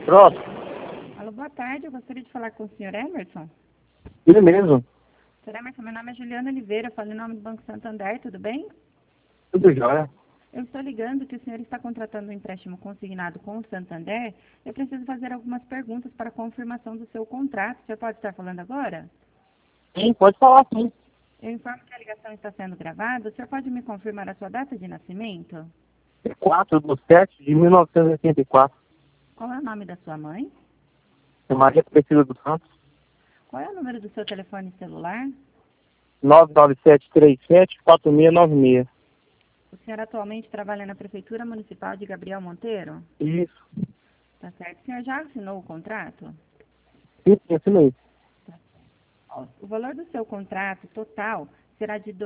Pronto. Alô, boa tarde. Eu gostaria de falar com o senhor Emerson. Ele mesmo. Senhor Emerson, meu nome é Juliana Oliveira, falo em nome do Banco Santander, tudo bem? Tudo jóia. Eu estou ligando que o senhor está contratando um empréstimo consignado com o Santander. Eu preciso fazer algumas perguntas para confirmação do seu contrato. O senhor pode estar falando agora? Sim, pode falar sim. Eu informo que a ligação está sendo gravada. O senhor pode me confirmar a sua data de nascimento? 4/7/1984. Qual é o nome da sua mãe? É Maria Aparecida dos Santos. Qual é o número do seu telefone celular? 99737-4696. O senhor atualmente trabalha na Prefeitura Municipal de Gabriel Monteiro? Isso. Tá certo. O senhor já assinou o contrato? Sim, assinei. O valor do seu contrato total será de R$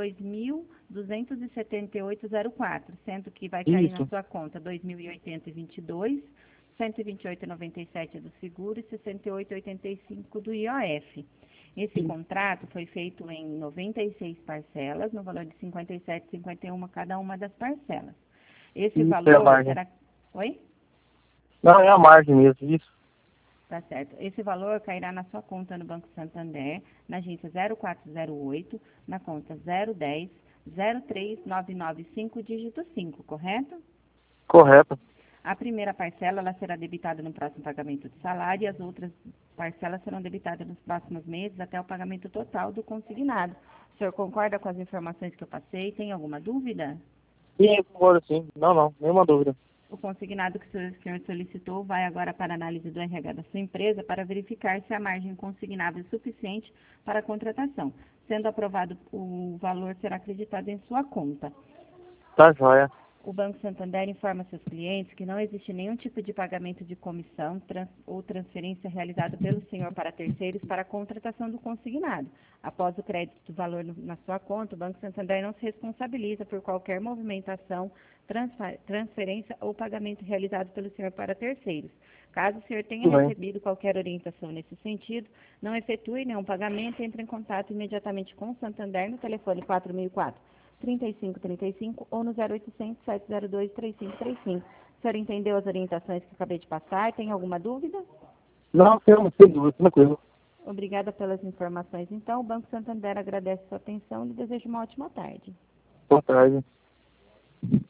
2.278,04, sendo que vai cair na Isso. sua conta R$ 2.080,22, R$ 128,97 do seguro e R$ 68,85 do IOF. Esse contrato foi feito em 96 parcelas, no valor de R$ 57,51 cada uma das parcelas. Esse Isso, é a valor margem. será... Oi? Não, é a margem mesmo, isso. Tá certo. Esse valor cairá na sua conta no Banco Santander, na agência 0408, na conta 010 03995, dígito 5, correto? Correto. A primeira parcela ela será debitada no próximo pagamento de salário e as outras parcelas serão debitadas nos próximos meses até o pagamento total do consignado. O senhor concorda com as informações que eu passei? Tem alguma dúvida? Sim, concordo sim. Não, nenhuma dúvida. O consignado que o senhor solicitou vai agora para a análise do RH da sua empresa para verificar se a margem consignável é suficiente para a contratação. Sendo aprovado, o valor será acreditado em sua conta. Tá jóia. O Banco Santander informa seus clientes que não existe nenhum tipo de pagamento de comissão ou transferência realizado pelo senhor para terceiros para a contratação do consignado. Após o crédito do valor na sua conta, o Banco Santander não se responsabiliza por qualquer movimentação, transferência ou pagamento realizado pelo senhor para terceiros. Caso o senhor tenha Tudo bem. recebido qualquer orientação nesse sentido, não efetue nenhum pagamento e entre em contato imediatamente com o Santander no telefone 4004-3535 ou no 0800-702-3535. O senhor entendeu as orientações que acabei de passar? Tem alguma dúvida? Não, sem dúvida, tranquilo. Obrigada pelas informações. Então, o Banco Santander agradece sua atenção e lhe deseja uma ótima tarde. Boa tarde.